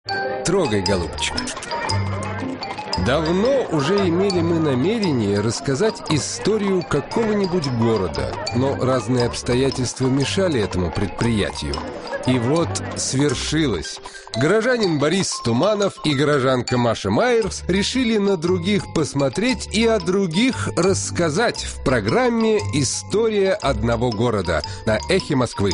Трогай, голубчик. Давно уже имели мы намерение рассказать историю какого-нибудь города, но разные обстоятельства мешали этому предприятию. И вот свершилось. Горожанин Борис Туманов и горожанка Маша Майерс решили на других посмотреть и о других рассказать в программе «История одного города» на Эхе Москвы.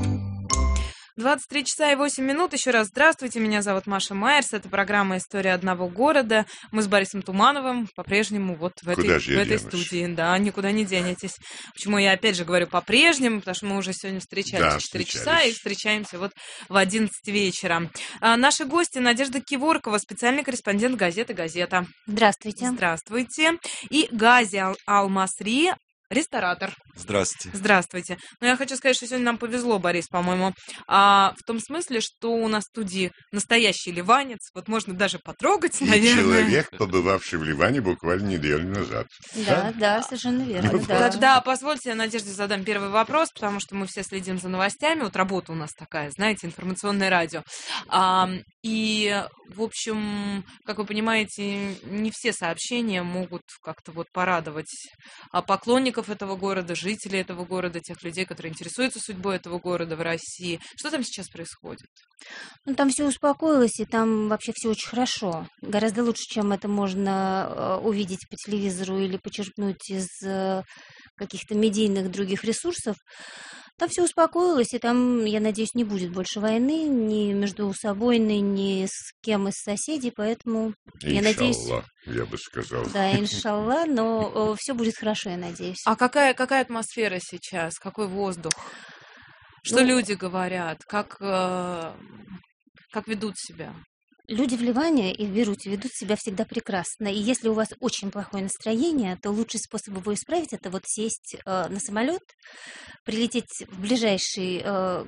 23 часа и 8 минут. Еще раз здравствуйте, меня зовут Маша Майерс. Это программа «История одного города». Мы с Борисом Тумановым по-прежнему вот в этой студии. Да, никуда не денетесь. Почему я опять же говорю по-прежнему, потому что мы уже сегодня встречались в 4 часа и встречаемся вот в 11 вечера. Наши гости: Надежда Киворкова, специальный корреспондент газеты «Газета». Здравствуйте. Здравствуйте. И Гази Алмасри, ресторатор. Здравствуйте. Здравствуйте. Но я хочу сказать, что сегодня нам повезло, Борис, по-моему, в том смысле, что у нас в студии настоящий ливанец. Вот можно даже потрогать, наверное. Человек, побывавший в Ливане буквально неделю назад. Да, совершенно верно. Тогда позвольте, Надежде, задам первый вопрос, потому что мы все следим за новостями. Вот работа у нас такая, знаете, информационное радио. И, в общем, как вы понимаете, не все сообщения могут как-то вот порадовать поклонников этого города, жителей этого города, тех людей, которые интересуются судьбой этого города в России. Что там сейчас происходит? Ну, там все успокоилось, и там вообще все очень хорошо. Гораздо лучше, чем это можно увидеть по телевизору или почерпнуть из каких-то медийных других ресурсов. Там все успокоилось, и там, я надеюсь, не будет больше войны ни между собой, ни с кем из соседей, поэтому я надеюсь... я бы сказал. Да, иншаллах, но все будет хорошо, я надеюсь. А какая атмосфера сейчас? Какой воздух? Что люди говорят? Как ведут себя? Люди в Ливане и в Бейруте ведут себя всегда прекрасно. И если у вас очень плохое настроение, то лучший способ его исправить — это вот сесть на самолет, прилететь в ближайший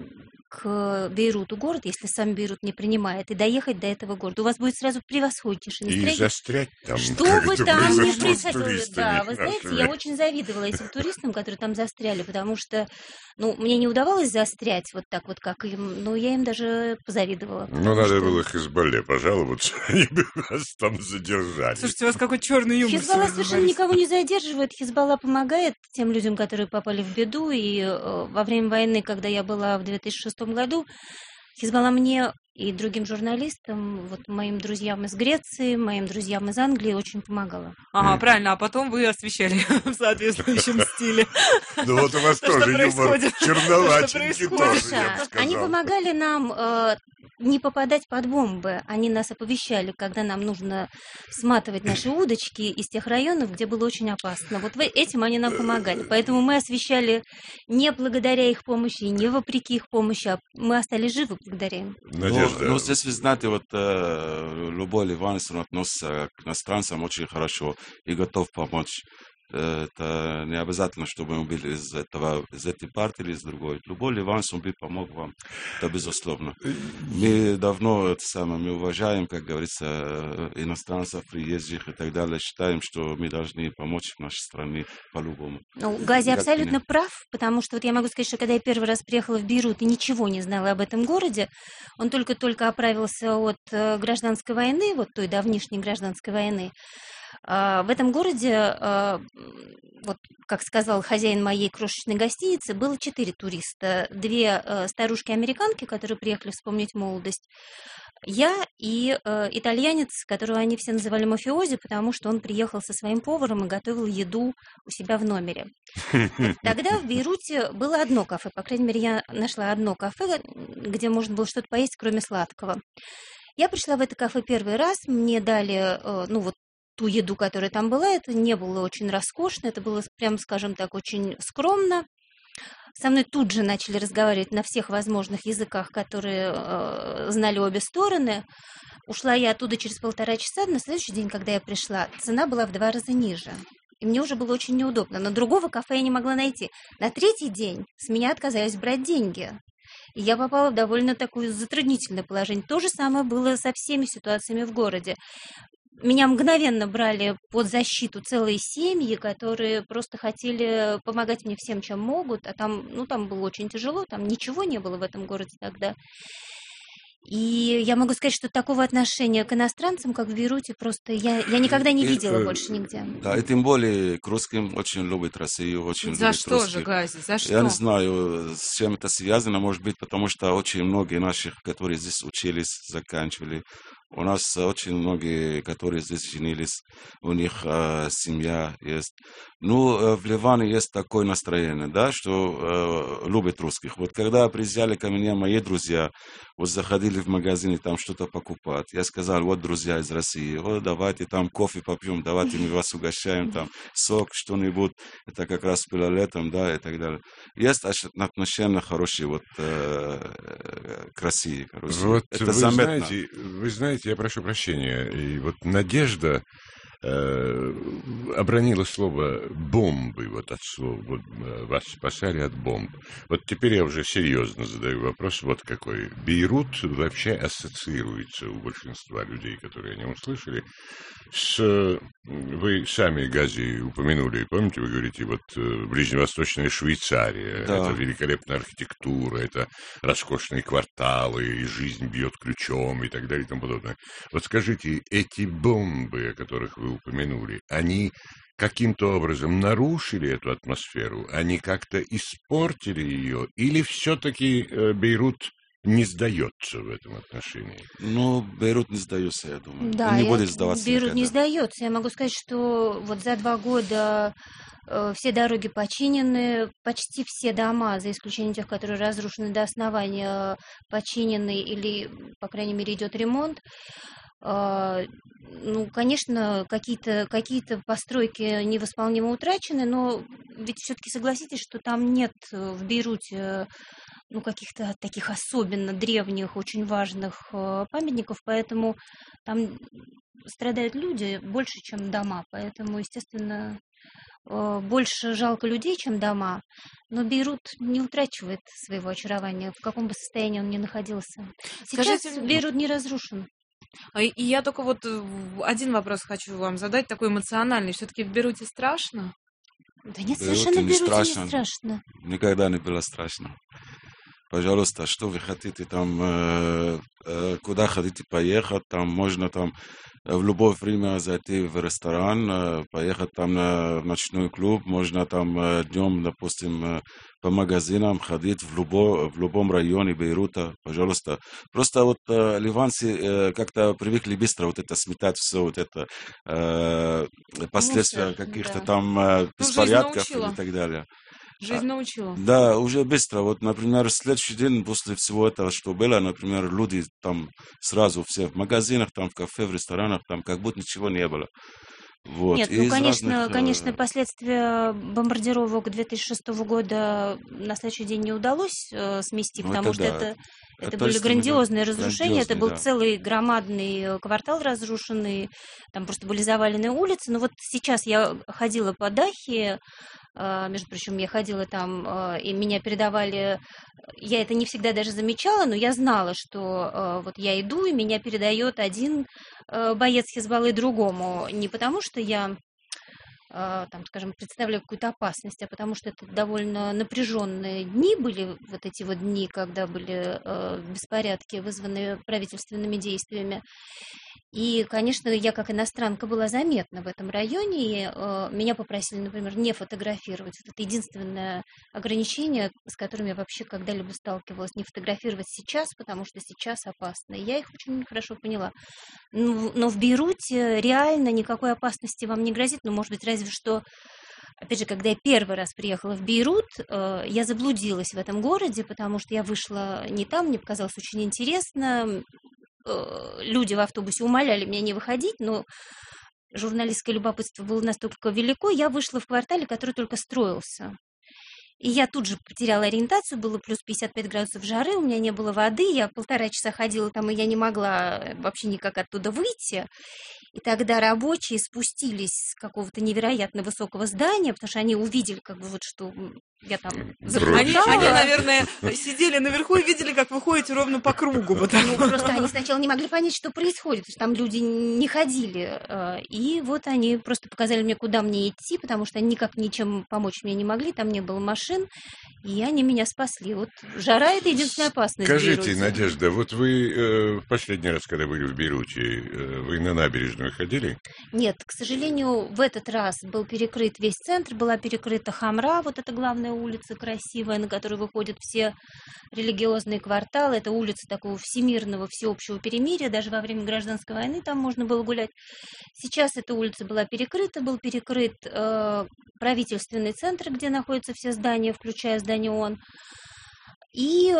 к Бейруту город, если сам Бейрут не принимает, и доехать до этого города. У вас будет сразу превосходнейшее настроение. И застрять там. Что бы там ни происходило. Да, вы знаете, я очень завидовала этим туристам, которые там застряли, потому что, мне не удавалось застрять вот так вот, как им, но я им даже позавидовала. Надо было Хизбалле пожаловаться, они бы нас там задержали. Слушайте, у вас какой черный юмор. Хизбалла совершенно никого не задерживает. Хизбалла помогает тем людям, которые попали в беду. И во время войны, когда я была в 2006 году, Хизбалла мне и другим журналистам, вот моим друзьям из Греции, моим друзьям из Англии очень помогала. Ага, правильно, а потом вы освещали в соответствующем стиле. Ну вот у вас тоже юмор черноватенький тоже, они помогали нам не попадать под бомбы. Они нас оповещали, когда нам нужно сматывать наши удочки из тех районов, где было очень опасно. Вот этим они нам помогали. Поэтому мы освещали не благодаря их помощи, не вопреки их помощи, а мы остались живы благодаря им. Ну, здесь, вы знаете, вот любой ливанец относится к иностранцам очень хорошо и готов помочь. Это не обязательно, чтобы мы были из этой партии или из другой. Любой ливанец, он бы помог вам. Это безусловно. Мы давно мы уважаем, как говорится, иностранцев, приезжих и так далее. Считаем, что мы должны помочь нашей стране по-любому. Гази абсолютно прав, потому что вот я могу сказать, что когда я первый раз приехала в Бейрут и ничего не знала об этом городе, он только-только оправился от гражданской войны, вот той давнишней гражданской войны. В этом городе, вот как сказал хозяин моей крошечной гостиницы, было 4 туриста. 2 старушки-американки, которые приехали вспомнить молодость. Я и итальянец, которого они все называли мафиози, потому что он приехал со своим поваром и готовил еду у себя в номере. Тогда в Бейруте было одно кафе, по крайней мере, я нашла одно кафе, где можно было что-то поесть, кроме сладкого. Я пришла в это кафе первый раз, мне дали, ту еду, которая там была, это не было очень роскошно, это было, прям скажем так, очень скромно. Со мной тут же начали разговаривать на всех возможных языках, которые знали обе стороны. Ушла я оттуда через 1,5 часа. На следующий день, когда я пришла, цена была в 2 раза ниже. И мне уже было очень неудобно. Но другого кафе я не могла найти. На 3-й день с меня отказались брать деньги. И я попала в довольно такое затруднительное положение. То же самое было со всеми ситуациями в городе. Меня мгновенно брали под защиту целые семьи, которые просто хотели помогать мне всем, чем могут. А там было очень тяжело, там ничего не было в этом городе тогда. И я могу сказать, что такого отношения к иностранцам, как в Бейруте, просто я никогда не видела больше нигде. Да, и тем более к русским очень любят Россию, очень За любят что же, русских. Гази, за что? Я не знаю, с чем это связано, может быть, потому что очень многие наших, которые здесь учились, заканчивали. У нас очень многие, которые здесь женились, у них семья есть. Ну, в Ливане есть такое настроение, да, что любят русских. Вот когда приезжали ко мне мои друзья, вот заходили в магазин и там что-то покупать, я сказал, вот друзья из России, вот давайте там кофе попьем, давайте мы вас угощаем, там сок, что-нибудь, это как раз было летом, да, и так далее. Есть отношения хорошие вот к России. Вот это заметно. Вы знаете, я прошу прощения, и вот Надежда обронила слово «бомбы», вот от слова, вот, вас спасали от бомб. Вот теперь я уже серьезно задаю вопрос, вот какой. Бейрут вообще ассоциируется у большинства людей, которые о нем услышали, с... Вы сами, Гази, упомянули, помните, вы говорите, вот ближневосточная Швейцария, Да. это великолепная архитектура, это роскошные кварталы, и жизнь бьет ключом и так далее и тому подобное. Вот скажите, эти бомбы, о которых вы упомянули, они каким-то образом нарушили эту атмосферу, они как-то испортили ее, или все-таки Бейрут не сдается в этом отношении? Ну, Бейрут не сдается, я думаю. Да, Он не будет сдаваться Бейрут не никогда. сдается. Я могу сказать, что вот за 2 года все дороги починены, почти все дома, за исключением тех, которые разрушены до основания, починены или, по крайней мере, идет ремонт. Ну, конечно, какие-то постройки невосполнимо утрачены, но ведь все-таки согласитесь, что там нет в Бейруте каких-то таких особенно древних, очень важных памятников, поэтому там страдают люди больше, чем дома, поэтому, естественно, больше жалко людей, чем дома, но Бейрут не утрачивает своего очарования, в каком бы состоянии он ни находился. Сейчас Скажите, Бейрут не разрушен. И я только вот один вопрос хочу вам задать, такой эмоциональный. Все-таки в Бейруте страшно? Да нет, Бейруте совершенно не Бейруте не страшно. страшно. Никогда не было страшно. Пожалуйста, что вы хотите там, куда хотите поехать, там можно там в любое время зайти в ресторан, поехать там в ночной клуб, можно там днем, допустим, по магазинам ходить в любом районе Бейрута, пожалуйста. Просто вот ливанцы как-то привыкли быстро вот это сметать все, вот это последствия Мусор, каких-то да. там жизнь беспорядков научила. и так далее. Жизнь научила. Да, уже быстро. Вот, например, следующий день после всего этого, что было, например, люди там сразу все в магазинах, там в кафе, в ресторанах, там как будто ничего не было. Вот. Нет, И ну, из конечно, разных, конечно, последствия бомбардировок 2006 года на следующий день не удалось смести, Ну, потому это что да. это Это были истинно грандиозные разрушения, это грандиозный, был да. целый громадный квартал разрушенный, там просто были завалены улицы. Но вот сейчас я ходила по Дахе, между прочим, я ходила там, и меня передавали, я это не всегда даже замечала, но я знала, что вот я иду, и меня передает один боец Хизбаллы другому. Не потому, что я там, скажем, представляю какую-то опасность, а потому что это довольно напряженные дни были, вот эти вот дни, когда были беспорядки, вызванные правительственными действиями. И, конечно, я как иностранка была заметна в этом районе, и меня попросили, например, не фотографировать. Это единственное ограничение, с которым я вообще когда-либо сталкивалась. Не фотографировать сейчас, потому что сейчас опасно. И я их очень хорошо поняла. Но в Бейруте реально никакой опасности вам не грозит. Ну, может быть, разве что, опять же, когда я первый раз приехала в Бейрут, я заблудилась в этом городе, потому что я вышла не там, мне показалось очень интересно. Люди в автобусе умоляли меня не выходить, но журналистское любопытство было настолько велико, я вышла в квартале, который только строился. И я тут же потеряла ориентацию, было плюс 55 градусов жары, у меня не было воды, я 1,5 часа ходила там, и я не могла вообще никак оттуда выйти. И тогда рабочие спустились с какого-то невероятно высокого здания, потому что они увидели, как бы вот, что я там Они, наверное, сидели наверху и видели, как вы ходите ровно по кругу. Ну, просто они сначала не могли понять, что происходит, потому что там люди не ходили. И вот они просто показали мне, куда мне идти, потому что они никак ничем помочь мне не могли, там не было машин, и они меня спасли. Вот жара – это единственная опасность в Скажите, Бейруте. Надежда, вот вы в последний раз, когда были в Бейруте, вы на набережную ходили? Нет, к сожалению, в этот раз был перекрыт весь центр, была перекрыта Хамра, вот эта главная улица красивая, на которую выходят все религиозные кварталы. Это улица такого всемирного, всеобщего перемирия, даже во время гражданской войны там можно было гулять. Сейчас эта улица была перекрыта, был перекрыт правительственный центр, где находятся все здания, включая здание ООН. И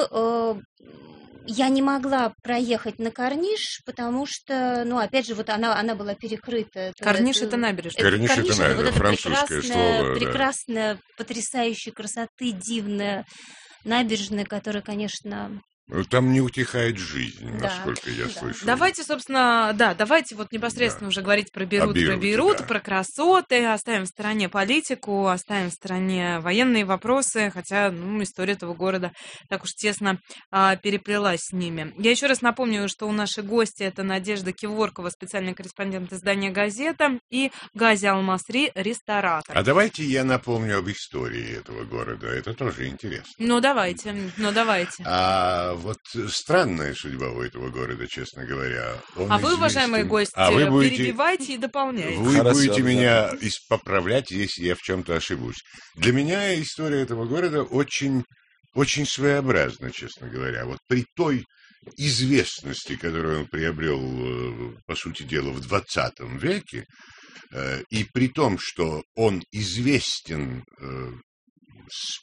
я не могла проехать на Корниш, потому что, ну, опять же, вот она была перекрыта. Корниш – это набережная. Корниш – это набережная, вот это французское слово. прекрасная, потрясающей красоты, дивная набережная, которая, конечно... Там не утихает жизнь, Да, насколько я да. слышу. Давайте, собственно, давайте вот непосредственно уже говорить про Бейрут, да. про красоты, оставим в стороне политику, оставим в стороне военные вопросы, хотя, ну, история этого города так уж тесно переплелась с ними. Я еще раз напомню, что у нашей гости это Надежда Киворкова, специальный корреспондент издания «Газета», и Гази Алмасри, ресторатор. А давайте я напомню об истории этого города, это тоже интересно. Ну, давайте. Вот странная судьба у этого города, честно говоря. Он вы, известен. уважаемые гости, перебивайте и дополняйте. Вы Хорошо, будете да. меня поправлять, если я в чем-то ошибусь. Для меня история этого города очень, очень своеобразна, честно говоря. Вот при той известности, которую он приобрел, по сути дела, в 20 веке, и при том, что он известен с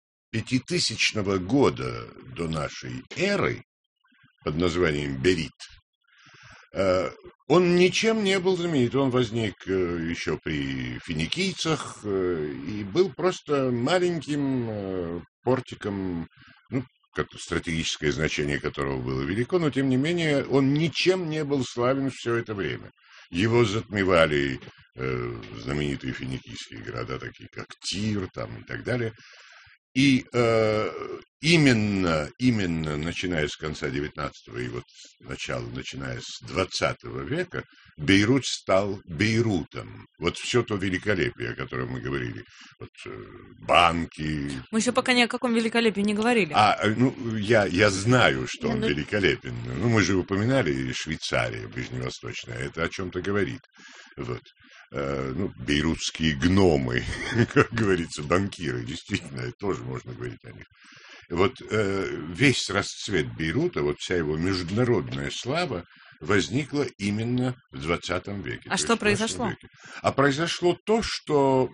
5000 года до нашей эры под названием Берит, он ничем не был знаменит. Он возник еще при финикийцах и был просто маленьким портиком, ну, стратегическое значение которого было велико, но тем не менее он ничем не был славен все это время. Его затмевали знаменитые финикийские города, такие как Тир там, и так далее. И именно начиная с конца XIX и вот начиная с XX века, Бейрут стал Бейрутом. Вот все то великолепие, о котором мы говорили. Вот банки. Мы еще пока ни о каком великолепии не говорили. Я знаю, что он Ну, великолепен. Ну, мы же упоминали Швейцария ближневосточная. Это о чем-то говорит. Вот. Бейрутские гномы, как говорится, банкиры, действительно, тоже можно говорить о них. Вот весь расцвет Бейрута, вот вся его международная слава возникла именно в 20 веке. А что произошло? А произошло то, что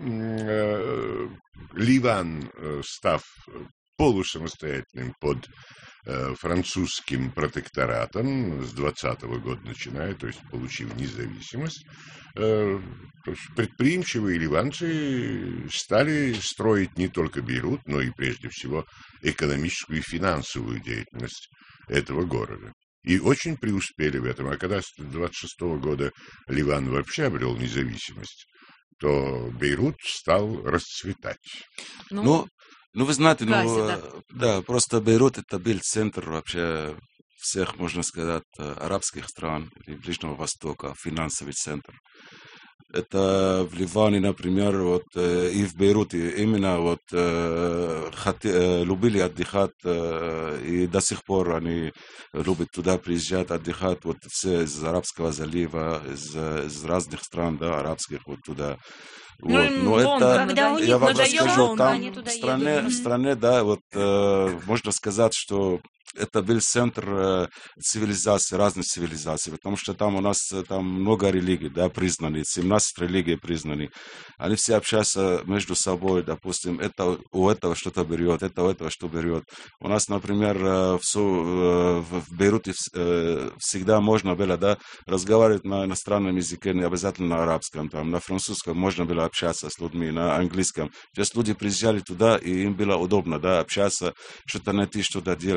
Ливан, став полусамостоятельным под французским протекторатом с 20-го года начиная, то есть получив независимость, то есть предприимчивые ливанцы стали строить не только Бейрут, но и прежде всего экономическую и финансовую деятельность этого города. И очень преуспели в этом. А когда с 26-го года Ливан вообще обрел независимость, то Бейрут стал расцветать. Ну, вы знаете, Гази, да, просто Бейрут это был центр вообще всех, можно сказать, арабских стран и Ближнего Востока, финансовый центр. Это в Ливане, например, вот, и в Бейруте именно вот любили отдыхать, и до сих пор они любят туда приезжать, отдыхать, вот все из Арабского залива, из разных стран, да, арабских, вот туда. Вот. Но это, когда у них я вам надоело, расскажу, там они туда в стране, да, вот можно сказать, что это был центр цивилизации, разных цивилизаций, потому что там у нас там много религий, да, признаны, 17 религий признаны. Они все общаются между собой, допустим, это у этого что-то берет, это у этого что берет. У нас, например, в Бейруте всегда можно было, да, разговаривать на иностранном языке, не обязательно на арабском, там, на французском можно было общаться с людьми, на английском. Сейчас люди приезжали туда, и им было удобно, да, общаться, что-то найти, что-то делать. И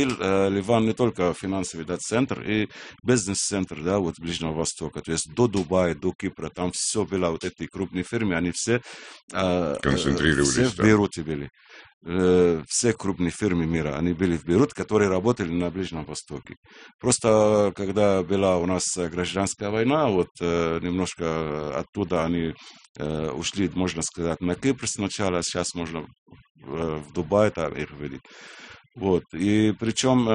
был Ливан не только финансовый центр и бизнес-центр, да, вот Ближнего Востока, то есть до Дубая, до Кипра, там все было, вот эти крупные фирмы, они все концентрировались все в Бейруте были. Все крупные фирмы мира, они были в Бейруте, которые работали на Ближнем Востоке. Просто когда была у нас гражданская война, вот немножко оттуда они ушли, можно сказать, на Кипр сначала, а сейчас можно в Дубае там их видеть. Вот. И причем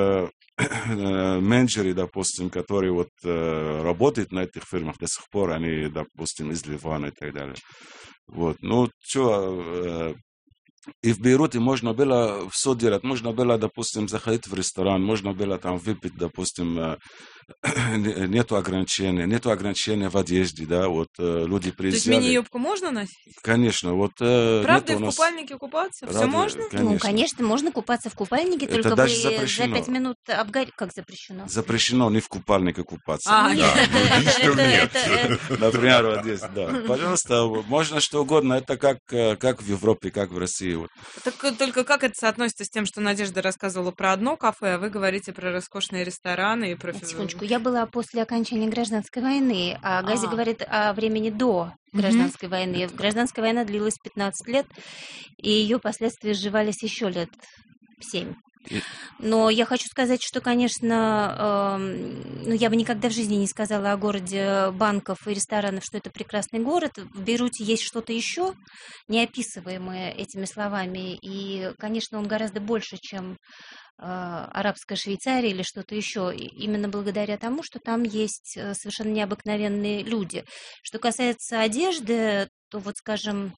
менеджеры, допустим, которые вот работают на этих фирмах до сих пор, они, допустим, из Ливана и так далее. Вот. Ну, что... И в Бейруте можно было все делать. Можно было, допустим, заходить в ресторан, можно было там выпить, допустим, нету ограничения в одежде, да, вот люди приезжали. То есть мини-юбку можно носить? Конечно, вот. Правда, и в купальнике купаться? Все можно? Ну, конечно, можно купаться в купальнике, Это только даже вы запрещено. за 5 минут обгорите. Как запрещено? Запрещено не в купальнике купаться. Нудистов нет. Например, вот здесь, да. Пожалуйста, можно что угодно. Это как в Европе, как в России. Вот. Так только как это соотносится с тем, что Надежда рассказывала про одно кафе, а вы говорите про роскошные рестораны и про... Секундочку, я была после окончания гражданской войны, а Гази говорит о времени до гражданской войны. Гражданская война длилась 15 лет, и ее последствия сживались еще лет 7. Но я хочу сказать, что, конечно, я бы никогда в жизни не сказала о городе банков и ресторанов, что это прекрасный город. В Бейруте есть что-то еще, неописываемое этими словами. И, конечно, он гораздо больше, чем арабская Швейцария или что-то еще. Именно благодаря тому, что там есть совершенно необыкновенные люди. Что касается одежды, то вот, скажем...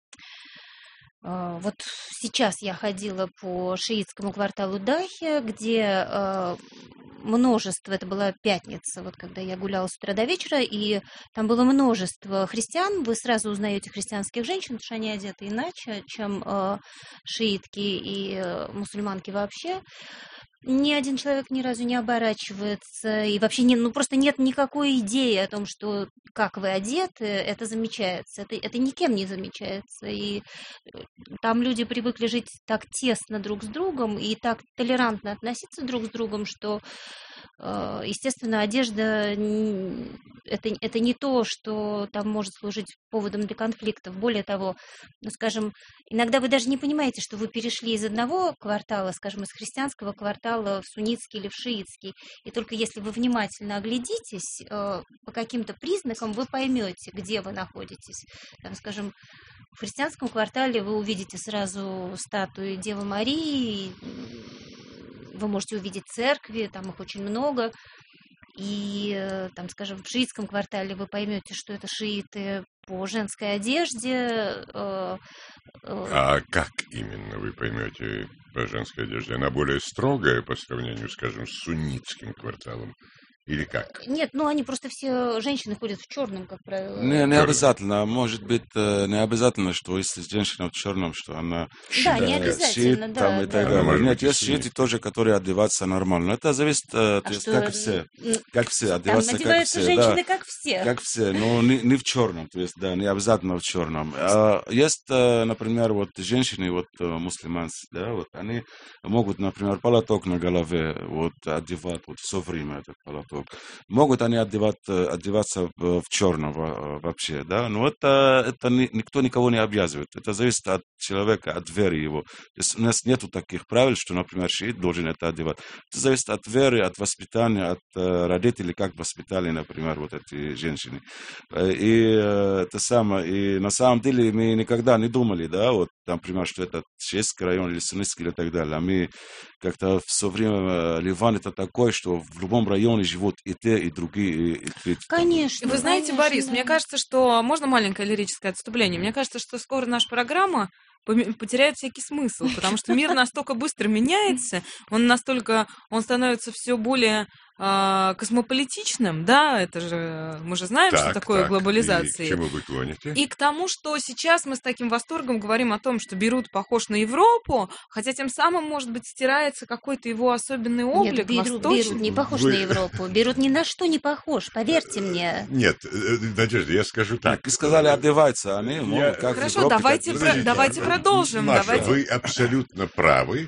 Вот сейчас я ходила по шиитскому кварталу Дахи, где множество, это была пятница, вот когда я гуляла с утра до вечера, и там было множество христиан, вы сразу узнаете христианских женщин, потому что они одеты иначе, чем шиитки и мусульманки вообще. Ни один человек ни разу не оборачивается, и вообще просто нет никакой идеи о том, что как вы одеты, это замечается, это никем не замечается, и там люди привыкли жить так тесно друг с другом и так толерантно относиться друг с другом, что, естественно, одежда это не то, что там может служить поводом для конфликтов. Более того, скажем, иногда вы даже не понимаете, что вы перешли из одного квартала, скажем, из христианского квартала в суннитский или в шиитский. И только если вы внимательно оглядитесь, по каким-то признакам вы поймете, где вы находитесь. Там, скажем, в христианском квартале вы увидите сразу статуи Девы Марии, вы можете увидеть церкви, там их очень много. И, там, скажем, в шиитском квартале вы поймете, что это шииты по женской одежде. А как именно вы поймете по женской одежде? Она более строгая по сравнению, скажем, с суннитским кварталом? Или как? Нет, они просто все женщины ходят в черном, как правило. Не обязательно. Может быть, не обязательно, что если женщина в черном, что она не обязательно, шиит, там, и так далее. Нет, есть шииты тоже, которые одеваются нормально. Это зависит, как все. Как все, одеваться там как все. Женщины как все. Как все, но не в черном, то есть, да, не обязательно в черном. Есть, например, вот женщины, вот мусульманцы, да, вот они могут, например, полоток на голове вот одевать вот все время этот полоток. Могут они одеваться в черном вообще, да, но это никто никого не обязывает. Это зависит от человека, от веры его. То есть у нас нету таких правил, что, например, шиит должен это одевать. Это зависит от веры, от воспитания, от родителей, как воспитали, например, вот эти женщины. И это самое, и на самом деле мы никогда не думали, да, вот, например, что это шиитский район или суннитский или так далее. А мы как-то все время Ливан это такой, что в любом районе живут и те, и другие, и третьи. Конечно. Вы знаете, конечно, Борис, да. мне кажется, что... Можно маленькое лирическое отступление? Мне кажется, что скоро наша программа потеряет всякий смысл, потому что мир настолько быстро меняется, он становится все более космополитичным, да, это же, мы же знаем, что такое глобализация. И к чему вы клоните? И к тому, что сейчас мы с таким восторгом говорим о том, что Бейрут похож на Европу, хотя тем самым, может быть, стирается какой-то его особенный облик. Нет, Бейрут не похож на Европу. Бейрут ни на что не похож, поверьте мне. Нет, Надежда, я скажу так. Вы сказали, одеваются они, как Хорошо, давайте продолжим. Маша, вы абсолютно правы.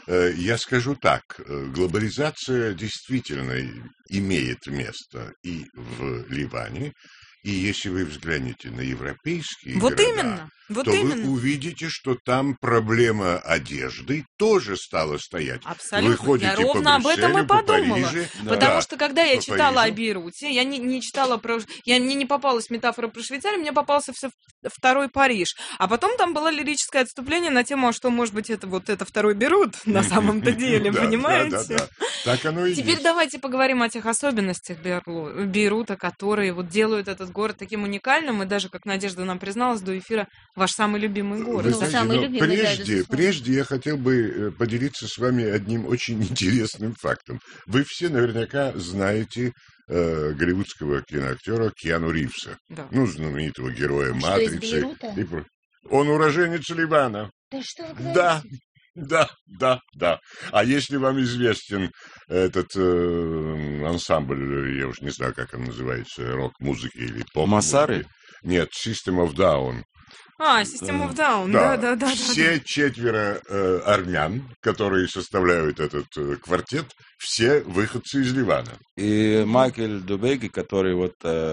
Я скажу так, глобализация действительно имеет место и в Ливане, и если вы взглянете на европейские Вот города, именно. Вот то именно. вы увидите, что там проблема одежды тоже стала стоять. Абсолютно. Вы ходите Я ровно об по этом Брюсселю, и по подумала. Парижу, Потому что, когда я по читала о Парижу. Бейруте, я не читала про... Мне не попалась метафора про Швейцарию, мне попался второй Париж. А потом там было лирическое отступление на тему, что, может быть, это второй Бейрут на самом-то деле, Да, понимаете? да. Так оно и Теперь есть. давайте поговорим о тех особенностях Бейрута, которые вот делают этот город таким уникальным, и даже, как Надежда нам призналась до эфира, ваш самый любимый город. Вы Ну, знаете, самый но любимый, да, безусловно. прежде я хотел бы поделиться с вами одним очень интересным фактом. Вы все наверняка знаете голливудского киноактера Киану Ривза, Да. ну, знаменитого героя Он что, из «Матрицы». Бейрута? Он уроженец Ливана. Да что вы говорите? Да. А если вам известен этот ансамбль, я уж не знаю, как он называется, рок-музыки или поп-музыки? Массары? Нет, System of Down. System of Down, да. Все четверо армян, которые составляют этот квартет, все выходцы из Ливана. И Майкл Дубеги, который вот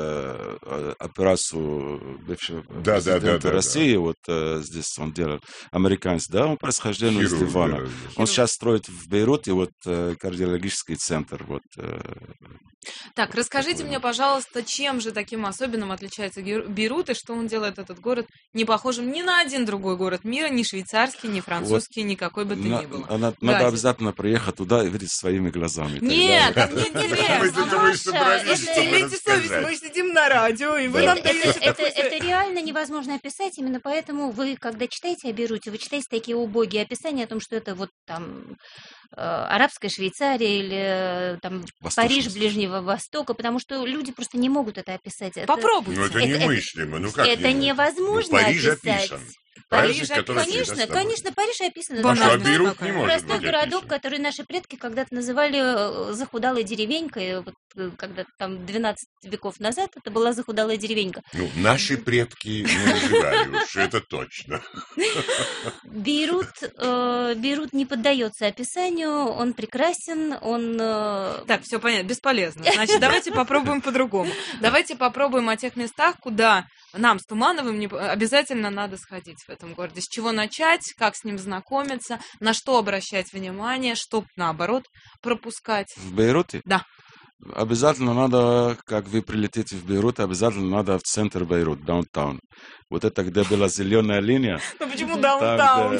операцию бывшего президента России, вот здесь он делал, американец, да, он происхождение из Ливана. Он сейчас строит в Бейруте вот кардиологический центр. Вот. Так, расскажите мне, пожалуйста, чем же таким особенным отличается Бейрут, и что он делает этот город не похожим ни на один другой город мира, ни швейцарский, ни французский, ни какой бы то ни было. Надо обязательно приехать туда и видеть своими глазами. Нет, так не интересно. Имейте совесть, мы сидим на радио, и вы нам даете... Это реально невозможно описать, именно поэтому вы, когда читаете о Бейруте, вы читаете такие убогие описания о том, что это вот там арабская Швейцария или там Париж Ближнего Востока, потому что люди просто не могут это описать. Попробуйте. Ну, это немыслимо. Ну, как это невозможно Париж описать. описан. Париж, конечно, Париж описан. А что, Бейрут не может Простой быть городок, описан? который наши предки когда-то называли захудалой деревенькой. Вот, когда там 12 веков назад это была захудалая деревенька. Ну, наши предки не называли уж, это точно. Бейрут не поддается описанию, он прекрасен, он... Так, все понятно, бесполезно. Значит, давайте попробуем по-другому. Давайте попробуем о тех местах, куда нам с Тумановым обязательно надо сходить в этом городе. С чего начать, как с ним знакомиться, на что обращать внимание, что, наоборот, пропускать. В Бейруте? Да. Обязательно надо, как вы прилетите в Бейрут, обязательно надо в центр Бейрут, даунтаун. Вот это, где была зеленая линия. Ну почему даунтаун?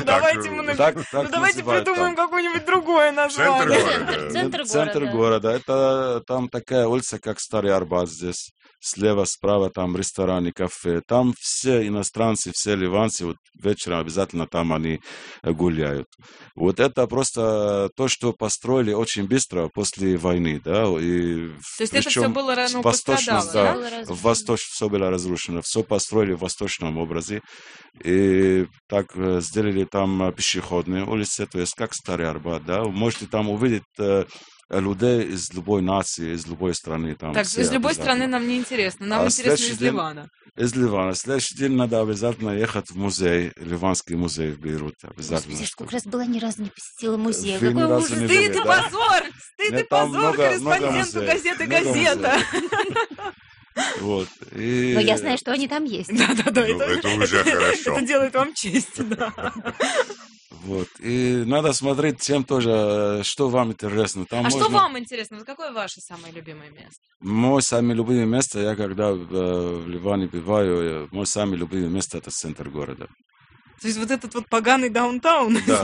Давайте придумаем какое-нибудь другое название. Центр города. Это там такая улица, как Старый Арбат здесь. Слева, справа там рестораны, кафе. Там все иностранцы, все ливанцы, вот вечером обязательно там они гуляют. Вот это просто то, что построили очень быстро после войны, да. И то есть это все было пострадало, да? Все было разрушено. Все построили в восточном образе. И так сделали там пешеходные улицы, то есть как Старый Арбат, да. Вы можете там увидеть людей из любой нации, из любой страны. Там так, из любой страны нам не интересно. Нам интересно из Ливана. Из Ливана. Следующий день надо обязательно ехать в музей, Ливанский музей в Бейруте. Обязательно. Господи, сколько раз была, ни разу не посетила музей. Вы Какой ужас. Стыд и позор! Стыд и позор корреспонденту газеты «Газета». Вот. Но я знаю, что они там есть. Да. Это уже хорошо. Это делает вам честь, да. Вот. И надо смотреть тем тоже, что вам интересно. Там что вам интересно? Вот какое ваше самое любимое место? Мое самое любимое место, я когда в Ливане бываю, мое самое любимое место это центр города. То есть вот этот вот поганый даунтаун. Да.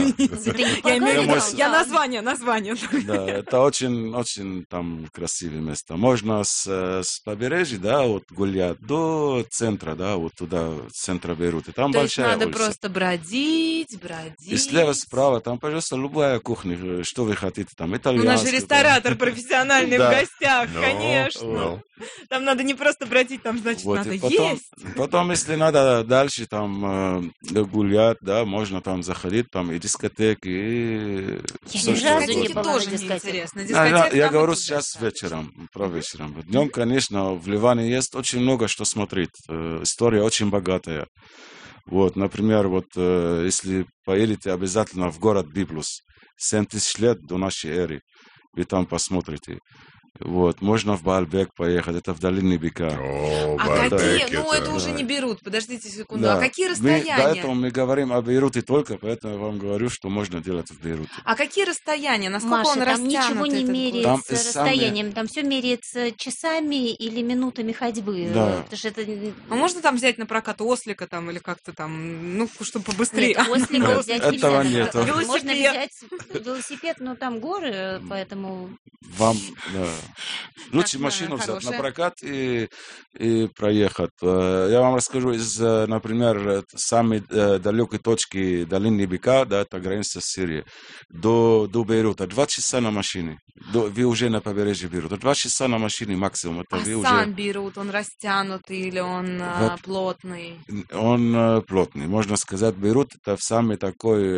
Я название. Да, это очень там красивое место. Можно с побережья, да, вот гулять до центра, да, вот туда, центра Бейрута. Там то большая есть надо улица. просто бродить. И слева, справа, там, пожалуйста, любая кухня, что вы хотите, там, У итальянский. нас же ресторатор профессиональный в гостях, конечно. No. Там надо не просто бродить, там, значит, Вот, надо потом, есть. Потом, если надо дальше там гулять, да, можно там заходить, там и дискотеки, и... Я ни разу не была тоже на дискотеке. неинтересно. Я говорю сейчас вечером, про вечером. Днем, конечно, в Ливане есть очень много что смотреть. История очень богатая. Вот, например, вот если поедете обязательно в город Библус. 7000 лет до нашей эры. Вы там посмотрите. Вот, можно в Баальбек поехать, это в долине Бека. А какие? Ну, это уже не Бейрут, подождите секунду. Да. А какие расстояния? До этого мы говорим о Бейруте только, поэтому я вам говорю, что можно делать в Бейруте. А какие расстояния? Насколько Маша, он там растянут? ничего не этот меряется город? Там расстоянием, там все меряется часами или минутами ходьбы. Да. Потому что это... А можно там взять на прокат ослика там или как-то там, ну, чтобы побыстрее? Нет, ослика Нет, взять этого нельзя. нету. Можно Велосипед. взять велосипед, но там горы, поэтому... Вам, да. Лучше Так, машину взять хорошая. на прокат и проехать. Я вам расскажу из, например, самой далекой точки долины Бека, да, это граница с Сирией, до Бейрута. 2 часа на машине. Вы уже на побережье Бейрута. 2 часа на машине максимум. Это А вы сам уже... Бейрут, он растянутый или он Вот. плотный? Он плотный. Можно сказать, Бейрут это самый такой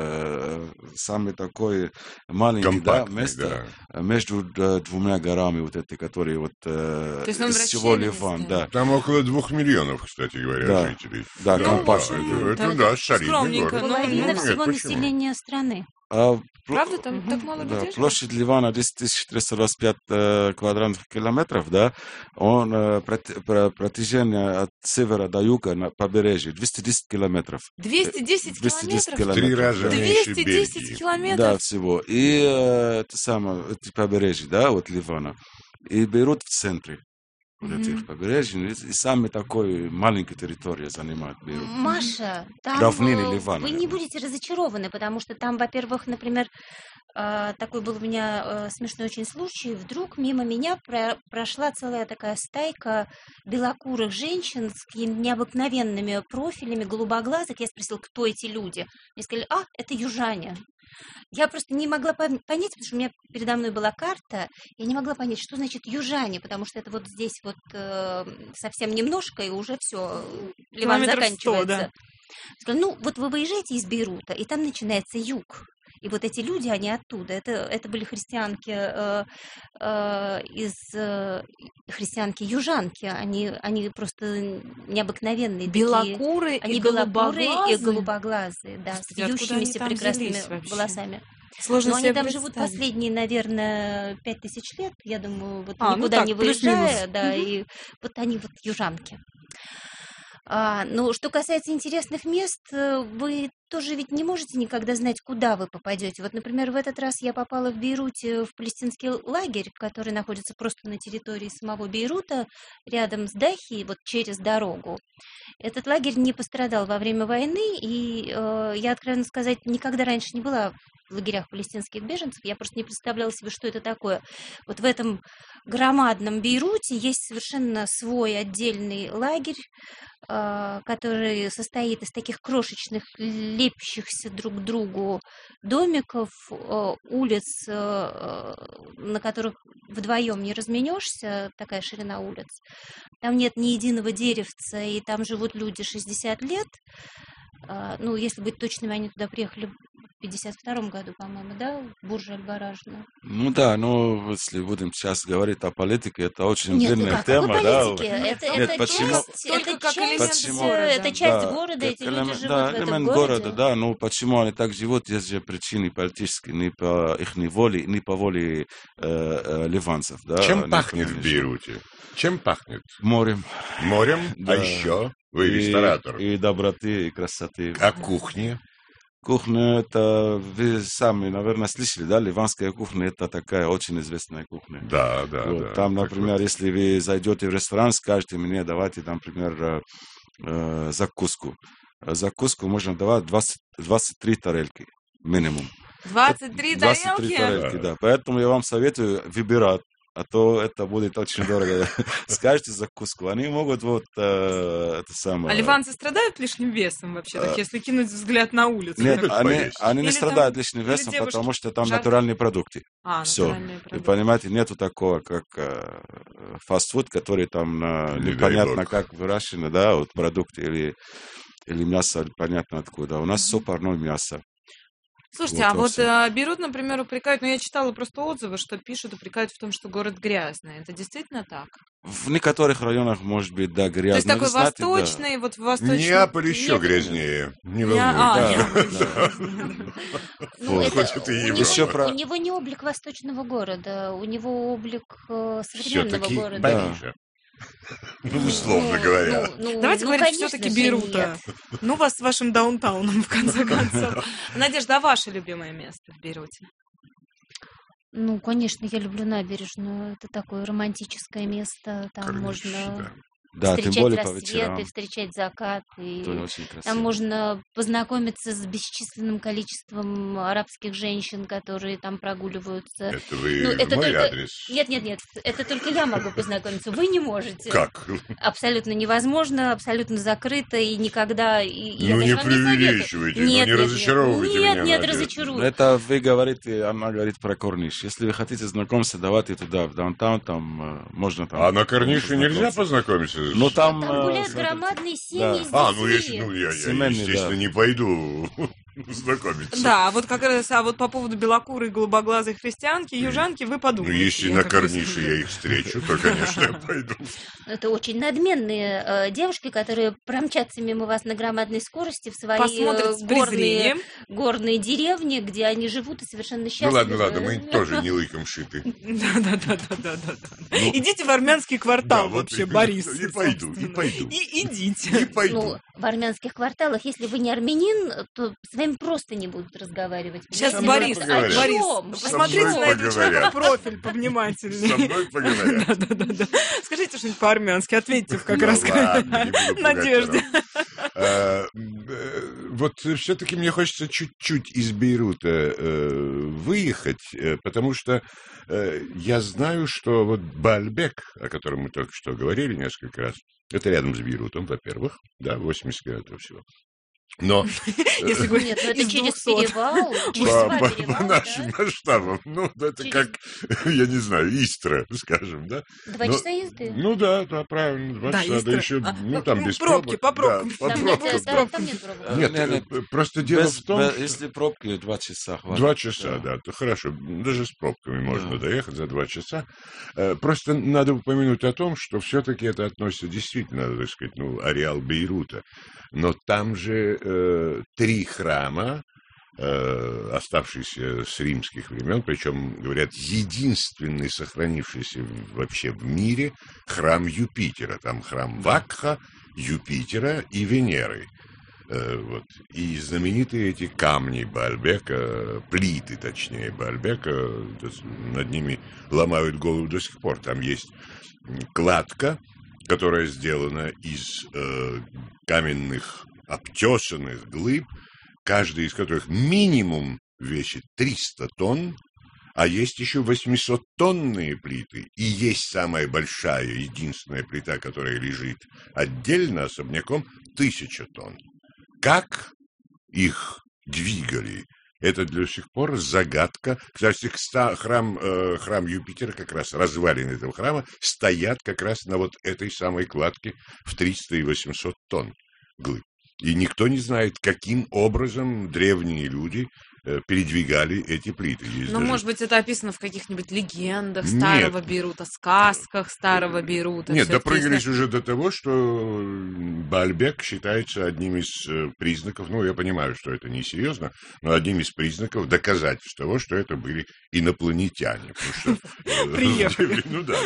маленький, да, Компактный, место между двумя горами, вот эти, которые вот есть он в из всего расщелине Ливан, стоит? да. Там около 2 миллионов, кстати говоря, Да. жителей. Да, Ну, компактный. очень Это, так да, солидный скромненько, город. ну, Половина нет, всего почему? населения страны. Правда, там так мало Да, людей живет? площадь Ливана 10 325 квадратных километров, да, он протяжение от севера до юга на побережье 210 километров. 210 210 километров? 3 раза да. меньше 210 Бельгии. Да, километров? всего. И это самое, эти побережья, да, вот Ливана. И Бейрут в центре вот этих побережий. И самый такой маленькой территории занимает Бейрут. Маша, там Равнины Ливана, вы не наверное. будете разочарованы, потому что там, во-первых, например, такой был у меня смешной очень случай. Вдруг мимо меня прошла целая такая стайка белокурых женщин с какими-то необыкновенными профилями, голубоглазых. Я спросила, кто эти люди? Мне сказали, это южане. Я просто не могла понять, потому что у меня передо мной была карта, я не могла понять, что значит южане, потому что это вот здесь вот совсем немножко, и уже все, Ливан Километров 100, заканчивается. да. Сказала, ну вот вы выезжаете из Бейрута, и там начинается юг. И вот эти люди, они оттуда. Это были христианки христианки-южанки. Они просто необыкновенные. Белокурые Они и белокурые голубоглазые? и голубоглазые, да, Господи, с откуда вьющимися они там прекрасными взялись вообще? волосами. Сложно Но себе они там живут представить. последние, наверное, 5000 лет, я думаю, вот Ну никуда так, не плюс-минус. выезжая, да, и вот они вот южанки. Ну, что касается интересных мест, вы тоже ведь не можете никогда знать, куда вы попадете. Вот, например, в этот раз я попала в Бейруте в палестинский лагерь, который находится просто на территории самого Бейрута, рядом с Дахи, вот через дорогу. Этот лагерь не пострадал во время войны, и я, откровенно сказать, никогда раньше не была в лагерях палестинских беженцев, я просто не представляла себе, что это такое. Вот в этом громадном Бейруте есть совершенно свой отдельный лагерь, который состоит из таких крошечных, лепящихся друг к другу домиков, улиц, на которых вдвоем не разменешься, такая ширина улиц. Там нет ни единого деревца, и там живут люди 60 лет. Ну, если быть точными, они туда приехали в 52-м году, по-моему, да, в Бурж-Аль-Баражную. Ну да, ну если будем сейчас говорить о политике, это очень Нет, длинная какой тема, да. политики? Это Нет, почему? Только как элемент Почему? города. это часть Да, города, эти люди элемент- живут да, в этом элемент городе. города, да, ну почему они так живут, есть же причины политические, не по их воле, не по воле ливанцев, да. Чем они пахнет в поняли, Бейруте? Чем пахнет? что Морем. Морем? Да. А еще? Вы И- ресторатор. И доброты, и красоты. А кухня? Кухня, это вы сами, наверное, слышали, да, ливанская кухня, это такая очень известная кухня. Да, да, Вот, да. там, Так например, вот. если вы зайдете в ресторан, скажете мне, давайте, например, закуску. Закуску можно давать 23 тарелки минимум. 23 23 тарелки? тарелки, да. Поэтому я вам советую выбирать, а то это будет очень дорого. Скажите закуску. Они могут вот это самое... А ливанцы страдают лишним весом вообще, так, если кинуть взгляд на улицу? Нет, Так, поесть. они не Или страдают там- лишним или весом, девушки потому что там жарко. натуральные продукты. Все. натуральные Вы продукты. понимаете, нету такого, как фастфуд, который там Не дай непонятно бог. как выращено, да, вот продукты или мясо, понятно откуда. У нас все парное мясо. Слушайте, а вот Бейрут, например, упрекают, я читала просто отзывы, что пишут, упрекают в том, что город грязный. Это действительно так? В некоторых районах, может быть, да, грязно. То есть такой Знаете, восточный, вот восточный... Неаполь еще грязнее. Не волнуйтесь. У него не облик восточного города, у него облик современного города. Парижа. Условно говоря. Давайте говорить все-таки Бейрута. Ну, вас с вашим даунтауном, в конце концов. Надежда, а ваше любимое место в Бейруте? Ну, конечно, я люблю набережную. Это такое романтическое место. Там можно встречать рассветы, встречать закат. И там можно познакомиться с бесчисленным количеством арабских женщин, которые там прогуливаются. Это вы мой адрес? Нет. Это только я могу познакомиться. Вы не можете. Как? Абсолютно невозможно, абсолютно закрыто. И никогда... не преувеличивайте, не разочаровывайте меня. Нет, разочарую. Это вы говорите, она говорит про Корниш. Если вы хотите знакомиться, давайте туда, в даунтаун, там можно... А на Корнише нельзя познакомиться? Ну, там гуляют громадные семьи с детьми. Я, естественно, не пойду знакомиться. Да, вот как раз, по поводу белокурой голубоглазой христианки, южанки, вы подумайте. Ну, если на Корнише я их встречу, то, конечно, я пойду. Это очень надменные девушки, которые промчатся мимо вас на громадной скорости в свои горные деревни, где они живут и совершенно счастливы. Ну ладно, мы тоже не лыком шиты. Да. Идите в армянский квартал вообще, Борис. И пойду. И идите. Ну, в армянских кварталах, если вы не армянин, то с вами просто не будут разговаривать. Сейчас, Борис, посмотрите на этого человека профиль повнимательнее. Со мной поговорят. Да. Скажите что-нибудь по-армянски, ответьте как раз Надежде. Вот все-таки мне хочется чуть-чуть из Бейрута выехать, потому что я знаю, что вот Баальбек, о котором мы только что говорили несколько раз, это рядом с Бейрутом, во-первых, да, 80 километров всего. Но это через перевал, по нашим масштабам, это как, я не знаю, Истра, скажем, да? 2 часа езды? Ну да, правильно, 2 часа, да еще, там без пробок. По пробкам. Там нет пробок. Нет, просто дело в том, если пробки, 2 часа хватит. 2 часа, да, то хорошо, даже с пробками можно доехать за 2 часа. Просто надо упомянуть о том, что все-таки это относится действительно, так сказать, ареал Бейрута. Но там же 3 храма, оставшиеся с римских времен, причем, говорят, единственный сохранившийся вообще в мире храм Юпитера. Там храм Вакха, Юпитера и Венеры. И знаменитые эти камни Баальбека, плиты, точнее, Баальбека, над ними ломают голову до сих пор. Там есть кладка, которая сделана из каменных обтесанных глыб, каждый из которых минимум весит 300 тонн, а есть еще 800-тонные плиты, и есть самая большая, единственная плита, которая лежит отдельно, особняком, 1000 тонн. Как их двигали? Это до сих пор загадка. Кстати, храм Юпитера, как раз развалины этого храма, стоят как раз на вот этой самой кладке в 300 и 800 тонн глыб. И никто не знает, каким образом древние люди передвигали эти плиты. Может быть, это описано в каких-нибудь легендах старого Бейрута, сказках старого Бейрута. Нет, допрыгались уже до того, что Баальбек считается одним из признаков, я понимаю, что это несерьезно, но одним из признаков доказательств того, что это были инопланетяне. Приехали.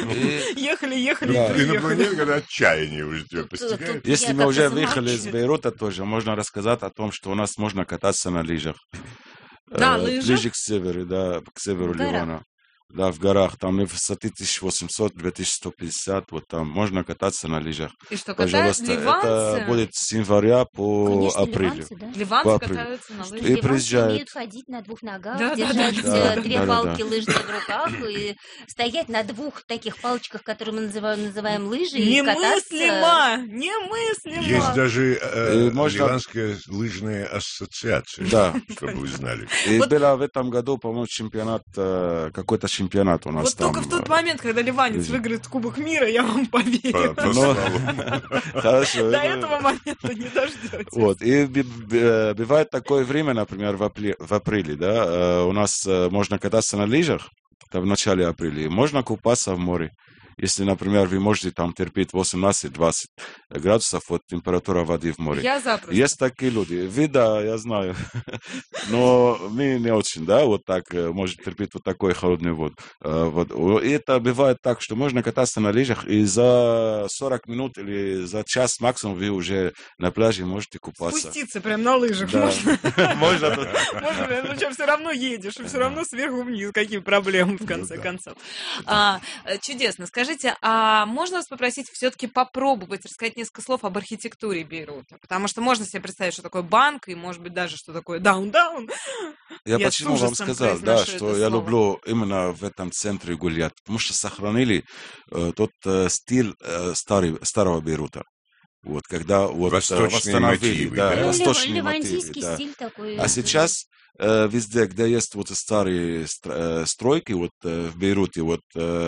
Ехали. Инопланетяне, когда отчаяние уже тебя постигает. Если мы уже выехали из Бейрута, тоже можно рассказать о том, что у нас можно кататься на лыжах. Да, лыжи? Ближе к северу, к северу Ливана. Да, в горах. Там и высоты 1800-2150, вот там можно кататься на лыжах. И что, катают ливанцы? Это будет с января по апрель. Ливанцы катаются на лыжах. И приезжают. Умеют ходить на 2 ногах, держать 2 палки лыжные в руках и стоять на 2 таких палочках, которые мы называем лыжи, и кататься. Немыслимо! Есть даже Ливанская лыжная ассоциация, чтобы вы знали. И было в этом году, по-моему, чемпионат, какой-то чемпионат у нас Вот там. только в тот момент, когда ливанец выиграет Кубок мира, я вам поверю. Хорошо. До этого момента не дождетесь. Вот. И бывает такое время, например, в апреле, да, у нас можно кататься на лыжах, это в начале апреля, можно купаться в море. Если, например, вы можете там терпеть 18-20 градусов, вот температура воды в море. Я запросто. Есть такие люди. Вы, да, я знаю. Но мы не очень, да, вот так может терпеть вот такой холодную воду. И это бывает так, что можно кататься на лыжах, и за 40 минут или за час максимум вы уже на пляже можете купаться. Спуститься прям на лыжах Да. можно. Можно. Можно, ну что, все равно едешь, и все равно сверху вниз. Какие проблемы, в конце концов. Чудесно. Скажите, а можно вас попросить все-таки попробовать рассказать несколько слов об архитектуре Бейрута? Потому что можно себе представить, что такое банк, и, может быть, даже что такое даун-даун. Я с почему вам ужасом сказал, да, произношу что это я слово. люблю именно в этом центре гулять, потому что сохранили тот стиль старого Бейрута. Вот, когда вот Восточные восстановили, мотивы, да, да? Ну, восточные ливантийский мотивы, да. стиль такой. А сейчас везде, где есть вот старые стройки, вот в Бейруте, вот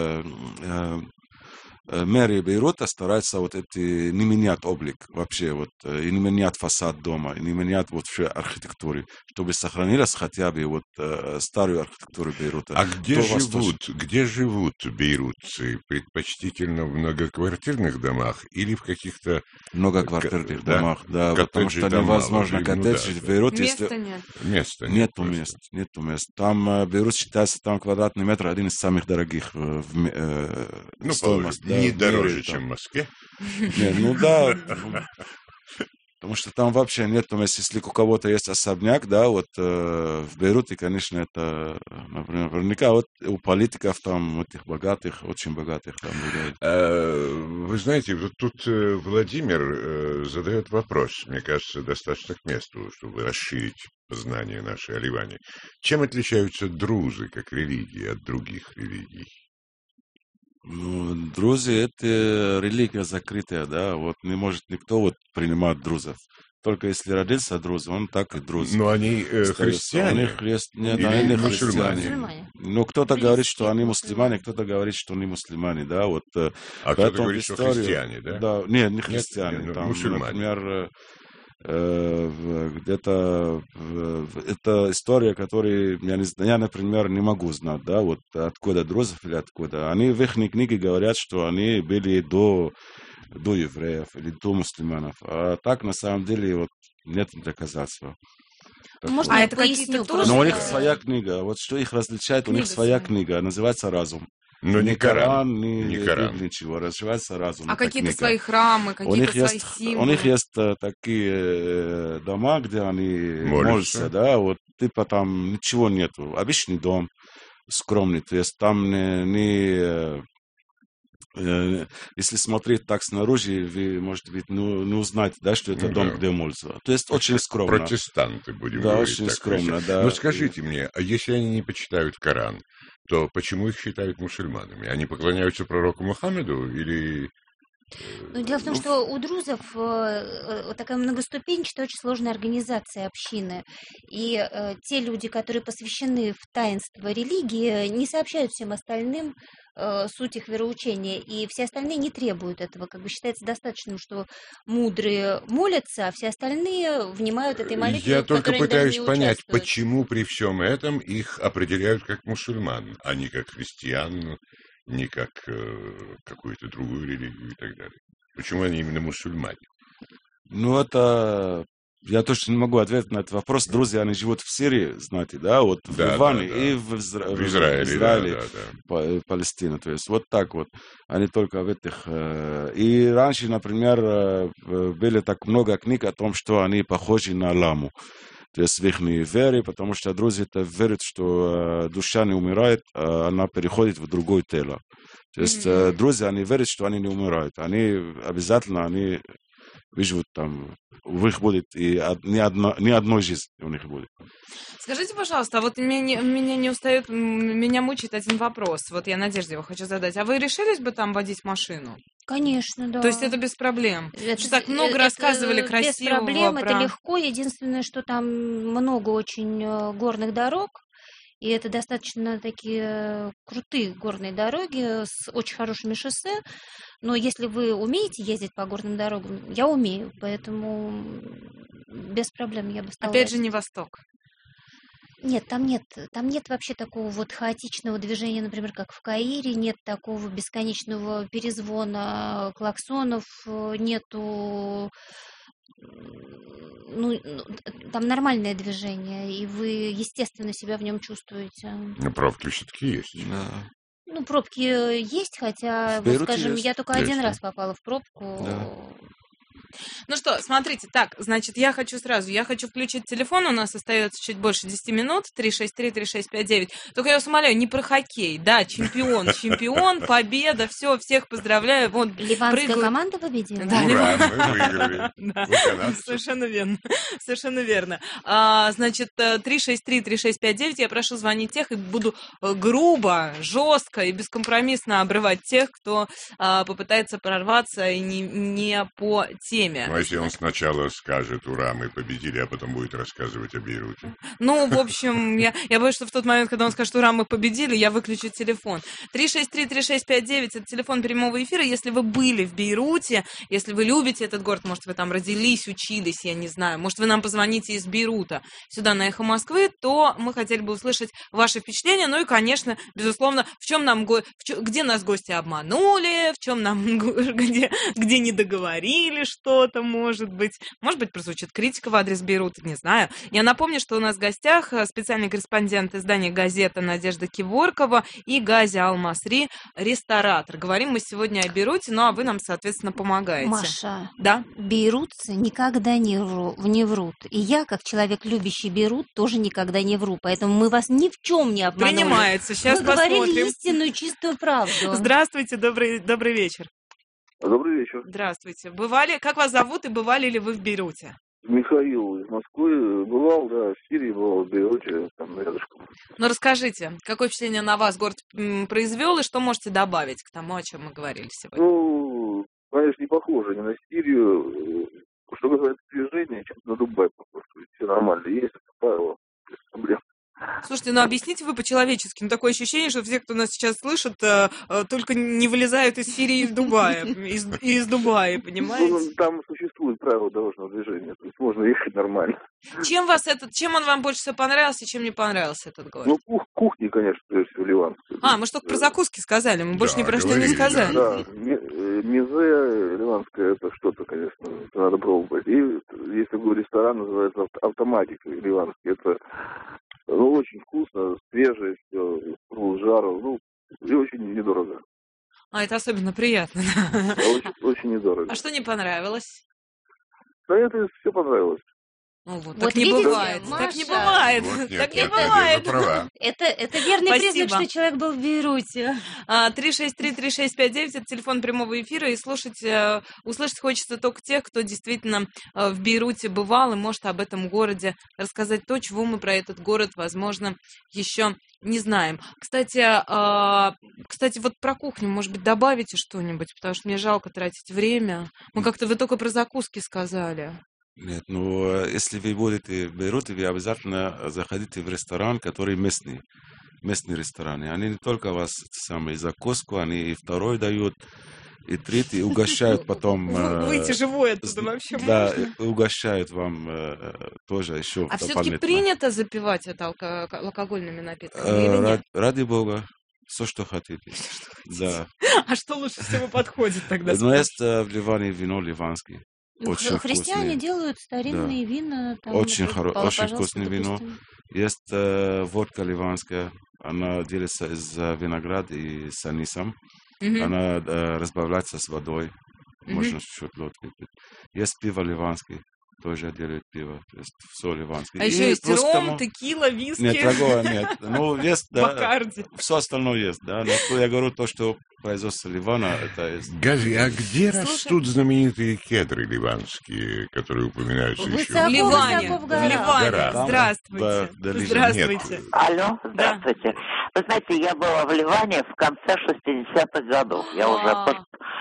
мэрия Бейрута старается вот эти не менять облик вообще, вот, и не менять фасад дома, и не менять вот всю архитектуру, чтобы сохранилась хотя бы вот старую архитектуру Бейрута. А где До живут бейрутцы? Предпочтительно в многоквартирных домах или в каких-то многоквартирных да? домах, да, потому Коттеджи что там невозможно мало, коттеджи да, в Бейруте, Места если... нет. места Нету просто. мест. Там Бейрут считается, там квадратный метр один из самых дорогих Ну, стоимость. Да, не в дороже, мире, там. чем в Москве. Не, ну да, потому что там вообще нету мест. Если у кого-то есть особняк, да, вот в Бейруте, конечно, это, например, наверняка вот у политиков там, этих богатых, очень богатых там людей. Вы знаете, вот тут Владимир задает вопрос, мне кажется, достаточно к месту, чтобы расширить знание нашей о Ливане. Чем отличаются друзы как религии от других религий? Ну, друзья, это религия закрытая, да, вот не может никто вот принимать друзов. Только если родился друз, он так и друз. Но они остается. христиане? У них есть, нет, Или они мусульмане? христиане. Ну, кто-то говорит, что они мусульмане, кто-то говорит, что они муслимане, да, вот. А кто-то поэтому говорит, что историю- христиане, да? Да, нет, не христиане, Нет, там, мусульмане. например, где-то это история, которую я, например, не могу знать, да, вот откуда друзов или откуда. Они в их книге говорят, что они были до евреев или до мусульманов. А так, на самом деле, вот нет доказательства. Можно А я это какие-то поясню тоже- Но у них просто? своя книга. Вот что их различает, у них Книга своя своя. книга, называется «Разум». Но не Коран. ни Не Коран. Библия, ничего, развивается разум. А это какие-то книга. свои храмы, У какие-то них свои есть, символы. у них есть такие дома, где они Молятся. молятся, да, вот типа там ничего нету, обычный дом, скромный, то есть там если смотреть так снаружи, вы, может быть, не узнать, да, что это Ну дом, да. где молятся. То есть очень скромно. Протестанты, будем Да, говорить очень так. скромно, да. Но скажите мне, а если они не почитают Коран, то почему их считают мусульманами? Они поклоняются пророку Мухаммеду или... Ну, дело в том, что у друзов такая многоступенчатая, очень сложная организация общины. И те люди, которые посвящены в таинство религии, не сообщают всем остальным суть их вероучения. И все остальные не требуют этого. Как бы считается достаточным, что мудрые молятся, а все остальные внимают этой молитве, Я в только которой они даже пытаюсь не понять, участвуют. почему при всем этом их определяют как мусульман, а не как христиан, не как какую-то другую религию и так далее. Почему они именно мусульмане? Ну, это... Я точно не могу ответить на этот вопрос. Друзья, они живут в Сирии, знаете, да, вот в Да, Ливане да, да. и в Израиле, да. Палестина. То есть вот так вот. Они только в этих... И раньше, например, были так много книг о том, что они похожи на ламу. То есть в их вере, потому что друзья верят, что душа не умирает, а она переходит в другое тело. То есть друзья, они верят, что они не умирают. Они обязательно, они выживут там, у них будет и ни одной жизни у них будет. Скажите, пожалуйста, а вот меня не устает, меня мучает один вопрос. Вот я Надежде его хочу задать. А вы решились бы там водить машину? Конечно, да. То есть это без проблем? Это, Что так много это рассказывали без красивого проблем, про... это легко. Единственное, что там много очень горных дорог. И это достаточно такие крутые горные дороги с очень хорошими шоссе. Но если вы умеете ездить по горным дорогам, я умею, поэтому без проблем я бы стала. Опять же, не Восток. Нет, там нет вообще такого вот хаотичного движения, например, как в Каире, нет такого бесконечного перезвона клаксонов, нету, там нормальное движение, и вы, естественно, себя в нем чувствуете. Но пробки все-таки есть. Да. Пробки есть, хотя, вот, скажем, есть. я только один раз попала в пробку. Да. Ну что, смотрите, так, значит, я хочу включить телефон, у нас остается чуть больше 10 минут, 363-3659. Только я вас умоляю, не про хоккей, да, чемпион, победа, все, всех поздравляю. Вот, Ливанская команда победила? Да, Ура, мы выиграли. Да, канадцы. совершенно верно. Значит, 363-3659, я прошу звонить тех, и буду грубо, жестко и бескомпромиссно обрывать тех, кто попытается прорваться и не по теме. Ну, если он сначала скажет «Ура, мы победили», а потом будет рассказывать о Бейруте. Ну, в общем, я боюсь, что в тот момент, когда он скажет «Ура, мы победили», я выключу телефон. 363-3659 – это телефон прямого эфира. Если вы были в Бейруте, если вы любите этот город, может, вы там родились, учились, я не знаю, может, вы нам позвоните из Бейрута сюда на «Эхо Москвы», то мы хотели бы услышать ваши впечатления. Ну и, конечно, безусловно, где нас гости обманули, в чем нам где не договорили что-то, может быть, прозвучит критика в адрес Бейрута, не знаю. Я напомню, что у нас в гостях специальный корреспондент издания «Газета» Надежда Киворкова и Гази Алмасри, ресторатор. Говорим мы сегодня о Бейруте, ну а вы нам, соответственно, помогаете. Маша, да? Бейрутцы никогда не врут. И я, как человек, любящий Бейрут, тоже никогда не вру. Поэтому мы вас ни в чем не обманули. Принимается. Сейчас Вы посмотрим. говорили истинную, чистую правду. Здравствуйте, добрый вечер. Добрый вечер. Здравствуйте. Как вас зовут и бывали ли вы в Бейруте? Михаил из Москвы. Бывал, да, в Сирии бывал, в Бейруте, там рядышком. Ну, расскажите, какое впечатление на вас город произвел и что можете добавить к тому, о чем мы говорили сегодня? Ну, конечно, не похоже ни на Сирию. Что касается движения, чем-то на Дубай похоже. Все нормально есть, это правило, без проблем. Слушайте, ну объясните вы по-человечески. Ну, такое ощущение, что все, кто нас сейчас слышит, только не вылезают из Сирии и из Дубая. Из Дубая, понимаете? Ну, там существует правила дорожного движения, то есть можно ехать нормально. Чем он вам больше всего понравился и чем не понравился этот город? Ну, кухни, конечно, прежде всего, ливанская. Мы же только про закуски сказали, мы больше ни про что не говорили, сказали. Да, мизе ливанская, это что-то, конечно, это надо пробовать. И есть такой ресторан, называется «Автоматика» ливанский, это... Ну, очень вкусно, свежее все, с жару, и очень недорого. Это особенно приятно. Очень недорого. А что не понравилось? Да это все понравилось. Ну Вот так не видите, бывает. Маша? Так не бывает. Вот Так не нет, бывает. Надежда права. Это верный Спасибо. признак, что человек был в Бейруте. 363-3659 – это телефон прямого эфира, и услышать хочется только тех, кто действительно в Бейруте бывал и может об этом городе рассказать то, чего мы про этот город, возможно, еще не знаем. Кстати, вот про кухню, может быть, добавите что-нибудь, потому что мне жалко тратить время. Вы только про закуски сказали. Нет, если вы будете в Бейруте, вы обязательно заходите в ресторан, который местные рестораны. Они не только вас закуску, они и второй дают, и третий угощают потом. Выйти живой оттуда вообще да, можно. угощают вам тоже еще. А все-таки принято запивать это алкогольными напитками или нет? Ради бога. Все, что хотите. Да. А что лучше всего подходит тогда? Но есть в Ливане вино ливанское. Очень Христиане вкусное. делают старинные вина. Там, Очень пожалуйста, вкусное вино. допустим. Есть водка ливанская. Она делится из винограда и с анисом. Она разбавляется с водой. Можно чуть-чуть лодкой пить. Есть пиво ливанское. Тоже делают пиво. Есть все ливанское. А И еще есть плюс к ром, тому- текила, виски, Нет, другого нет. Есть, да. Бакарди. Все остальное есть, да. Но я говорю, то, что производство Ливана, это есть. Гази, а где растут знаменитые кедры ливанские, которые упоминаются еще? В Ливане. Высоко в В горах. Ливане. Гора. Здравствуйте. Да, Здравствуйте. Алло, здравствуйте. Вы знаете, я была в Ливане в конце 60-х годов. Я уже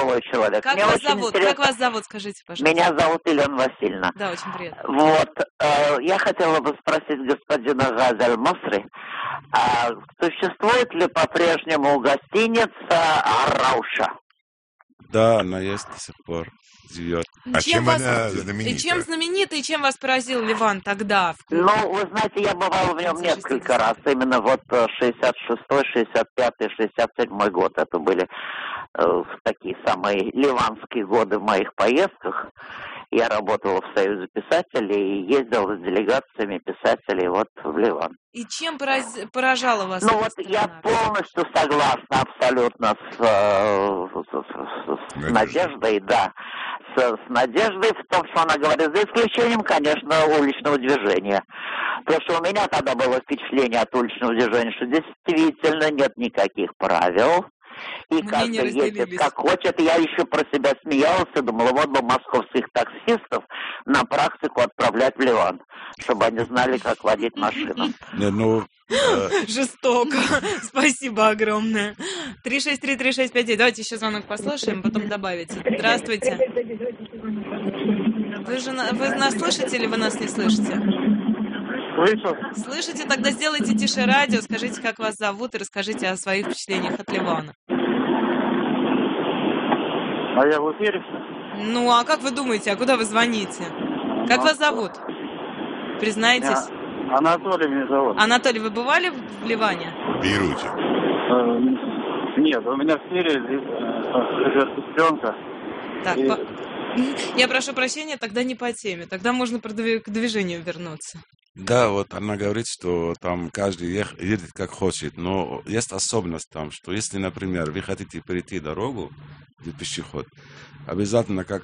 деловой человек. Как Мне вас очень зовут? интересно. Как вас зовут, скажите, пожалуйста. Меня зовут Елена Васильевна. Да, очень приятно. Вот, я хотела бы спросить господина Газель Мосри, существует ли по-прежнему гостиница Арауша? Да, она есть до сих пор, живет. А чем вас- она И знаменита? чем знаменита, и чем вас поразил Ливан тогда? В клубе? Ну, вы знаете, я бывал в нем За несколько 60. раз. Именно вот 66-й, 65-й, 67-й год. Это были такие самые ливанские годы в моих поездках. Я работала в Союзе писателей и ездила с делегациями писателей вот в Ливан. И чем поражала вас Ну эта вот я страна? полностью согласна абсолютно с Надеждой, да. С Надеждой в том, что она говорит, за исключением, конечно, уличного движения. Потому что у меня тогда было впечатление от уличного движения, что действительно нет никаких правил. И Мнения каждый ездит разделились. как хочет. Я еще про себя смеялась и думала, вот бы московских таксистов на практику отправлять в Ливан, чтобы они знали, как водить машину. Не, ну, Жестоко. Спасибо огромное. 3633659. Давайте еще звонок послушаем, потом добавите. Здравствуйте. Вы нас слышите или вы нас не слышите? Слышу. Слышите? Тогда сделайте тише радио, скажите, как вас зовут, и расскажите о своих впечатлениях от Ливана. А я в эфире? Ну, а как вы думаете, а куда вы звоните? Как вас зовут? Признайтесь. Анатолий меня зовут. Анатолий, вы бывали в Ливане? В Бейруте. Нет, у меня в Сирии живет сестренка. Так, И- я прошу прощения, тогда не по теме. Тогда можно к движению вернуться. да, вот она говорит, что там каждый едет как хочет, но есть особенность там, что если, например, вы хотите перейти дорогу, где пешеход, обязательно, как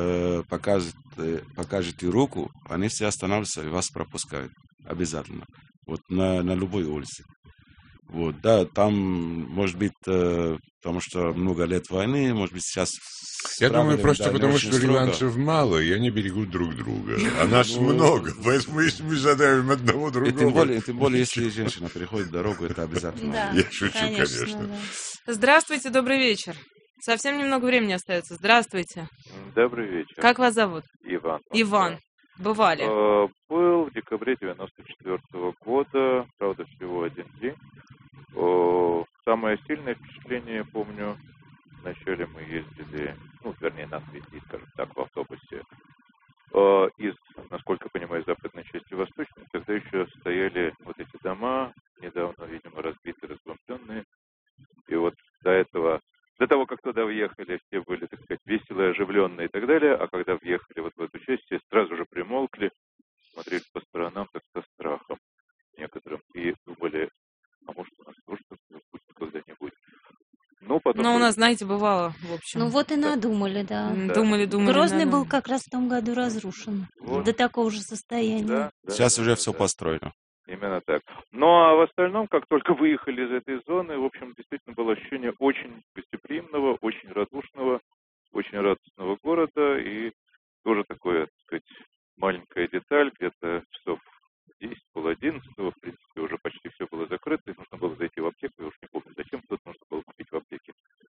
покажете руку, они все останавливаются и вас пропускают. Обязательно. Вот на любой улице. Вот, да, там, может быть, потому что много лет войны, может быть, сейчас... Я думаю, просто да, не потому, очень что строго. ливанцев мало, и они берегут друг друга. А нас много, поэтому если мы задавим одного И другого... тем более, если женщина переходит дорогу, это обязательно. Да, Я шучу, конечно. да. Здравствуйте, добрый вечер. Совсем немного времени остается. Здравствуйте. Добрый вечер. Как вас зовут? Иван. Иван. Бывали? Был в декабре 94 года, правда, всего один день. Самое сильное впечатление, помню, вначале мы ездили, вернее, нас везли, скажем так, в автобусе из, насколько я понимаю, западной части восточной. Тогда еще стояли вот эти дома, недавно, видимо, разбитые, разбомбленные. И вот до того, как туда въехали, все были, так сказать, веселые, оживленные и так далее, а когда въехали вот в эту часть, все сразу же примолкли, смотрели по сторонам, как со страхом некоторым, и думали, а может, у нас тоже такое будет когда-нибудь. Ну, потом... Ну, у нас, знаете, бывало, в общем. Ну вот и надумали, да. Думали. Грозный надумали. был как раз в том году разрушен. Вот. До такого же состояния. Да, Сейчас уже да, все да. построено. Именно так. Ну, а в остальном, как только выехали из этой зоны, в общем, действительно было ощущение очень гостеприимного, очень радушного, очень радостного города. И тоже такое, так сказать, маленькая деталь, где-то часов 10, пол-11, в принципе, уже почти все было закрыто, и нужно было зайти в аптеку, я уж не помню, зачем что-то нужно было купить в аптеке.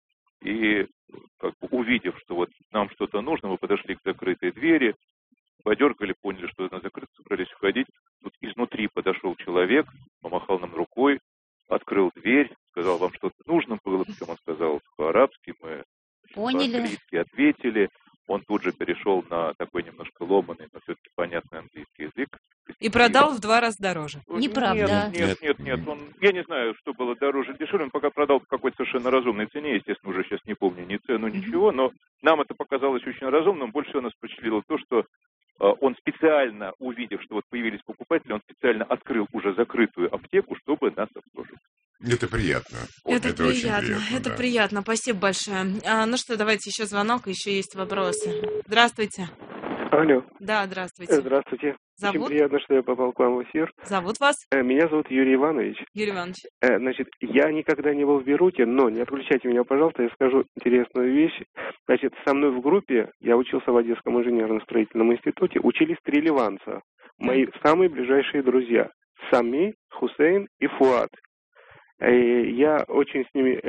И, как бы, увидев, что вот нам что-то нужно, мы подошли к закрытой двери, подергали, поняли, что она закрыта, собрались уходить. Тут изнутри подошел человек, помахал нам рукой, открыл дверь, сказал, вам что-то нужно было, потом он сказал по-арабски, мы Поняли. по-английски ответили. Он тут же перешел на такой немножко ломаный, но все-таки понятный английский язык. И продал в 2 раза дороже. Неправда. Нет. Я не знаю, что было дороже, дешевле. Он пока продал по какой-то совершенно разумной цене. Естественно, уже сейчас не помню ни цену, ничего. Но нам это показалось очень разумным. Больше всего нас впечатлило то, что он специально, увидев, что вот появились покупатели, он специально открыл уже закрытую аптеку, чтобы нас обслужить. Это приятно. Это очень приятно. Это да. приятно. Спасибо большое. Ну что, давайте еще звонок, еще есть вопросы. Здравствуйте. Алло. Да, здравствуйте. Здравствуйте. Очень Зовут? приятно, что я попал к вам в эфир. Зовут вас? Меня зовут Юрий Иванович. Юрий Иванович. Значит, я никогда не был в Бейруте, но не отключайте меня, пожалуйста, я скажу интересную вещь. Значит, со мной в группе, я учился в Одесском инженерно-строительном институте, учились 3 ливанца. Мои самые ближайшие друзья. Сами, Хусейн и Фуат. Я очень с ними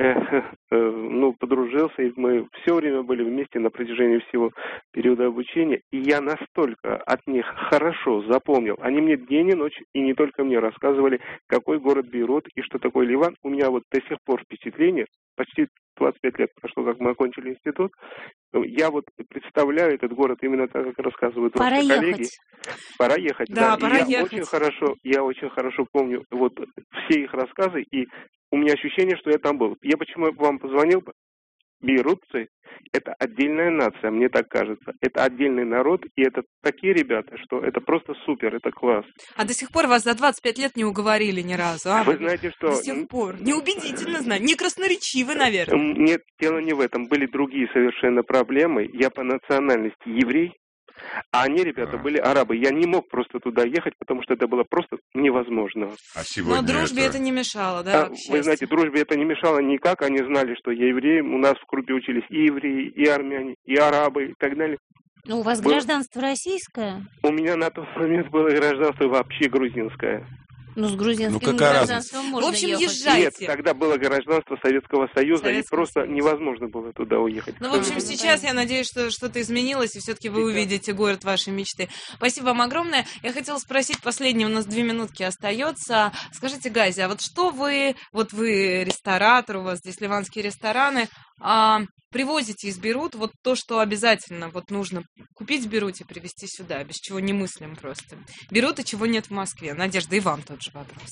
подружился, и мы все время были вместе на протяжении всего периода обучения, и я настолько от них хорошо запомнил. Они мне день и ночь, и не только мне, рассказывали, какой город Бейрут и что такое Ливан. У меня вот до сих пор впечатление, почти 25 лет прошло, как мы окончили институт. Я вот представляю этот город именно так, как рассказывают ваши коллеги. Пора ехать. Да, пора ехать. Я очень хорошо помню вот все их рассказы, и у меня ощущение, что я там был. Я почему вам позвонил? Бейрутцы – это отдельная нация, мне так кажется. Это отдельный народ, и это такие ребята, что это просто супер, это класс. А до сих пор вас за 25 лет не уговорили ни разу, а? Вы знаете, что... До сих пор. Неубедительно, знаю. Не красноречивы, наверное. Нет, дело не в этом. Были другие совершенно проблемы. Я по национальности еврей, а они, ребята, были арабы. Я не мог просто туда ехать, потому что это было просто невозможно. А сегодня но дружбе это не мешало, да? Вы знаете, дружбе это не мешало никак. Они знали, что я еврей. У нас в группе учились и евреи, и армяне, и арабы, и так далее. Ну, у вас гражданство российское? У меня на тот момент было гражданство вообще грузинское. Ну, с грузинским гражданством можно В общем, ехать. езжайте. Нет, тогда было гражданство Советского Союза, и просто невозможно было туда уехать. Ну, в общем, сейчас я надеюсь, что что-то изменилось, и все-таки вы увидите город вашей мечты. Спасибо вам огромное. Я хотела спросить, последнее, у нас 2 минутки остается. Скажите, Гази, а вот что вы ресторатор, у вас здесь ливанские рестораны, привозите из Бейрута вот то, что обязательно вот нужно купить в Бейруте, привезти сюда, без чего не мыслим просто. Бейрута, чего нет в Москве. Надежда, и вам тот же вопрос.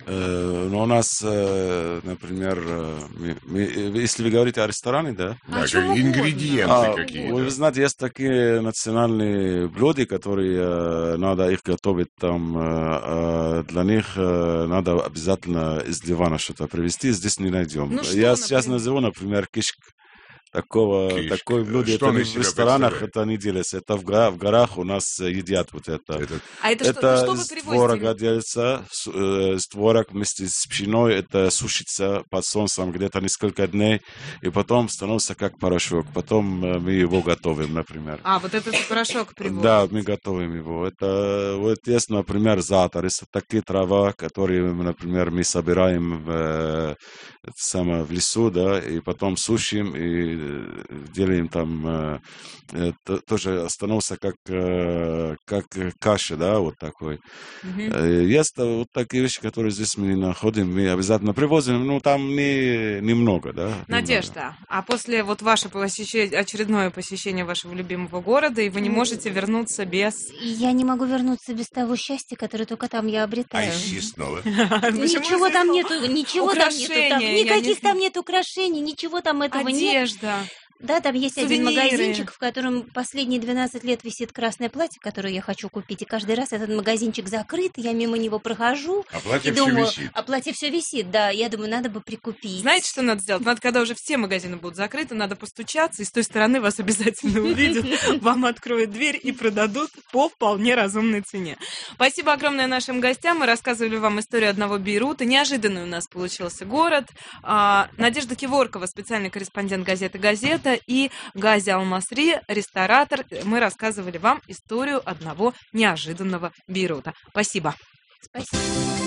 У нас, например, если вы говорите о ресторане, да? Да, ингредиенты какие-то. Вы знаете, есть такие национальные блюда, которые надо их готовить там. Для них надо обязательно из Ливана что-то привезти. Здесь не найдем. Я сейчас назову, например, кишк. Такое блюдо это в ресторанах это не делается. Это в горах у нас едят вот это. А это что вы привозите? Творога делается, творог вместе с пшеной, это сушится под солнцем где-то несколько дней, и потом становится как порошок. Потом мы его готовим, например. Вот этот порошок привозят? Да, мы готовим его. Это вот есть, например, затор. Это такие трава, которые, например, мы собираем в лесу, да, и потом сушим и делаем там тоже становится как каша, да, вот такой. Есть вот такие вещи, которые здесь мы находим, мы обязательно привозим, но там немного, да. Надежда, а после вот очередное посещение вашего любимого города, и вы не можете вернуться без... Я не могу вернуться без того счастья, которое только там я обретаю. ищи снова. Ничего там нету, никаких там нет украшений, ничего там этого нет. Одежда. Да, там есть Сувениры. один магазинчик, в котором последние 12 лет висит красное платье, которое я хочу купить. И каждый раз этот магазинчик закрыт, я мимо него прохожу. А платье и все думаю, висит. А платье все висит, да. Я думаю, надо бы прикупить. Знаете, что надо сделать? Надо, когда уже все магазины будут закрыты, надо постучаться, и с той стороны вас обязательно увидят, вам откроют дверь и продадут по вполне разумной цене. Спасибо огромное нашим гостям. Мы рассказывали вам историю одного Бейрута. Неожиданный у нас получился город. Надежда Киворкова, специальный корреспондент газеты «Газета», и Гази Алмасри, ресторатор. Мы рассказывали вам историю одного неожиданного Бейрута. Спасибо. Спасибо.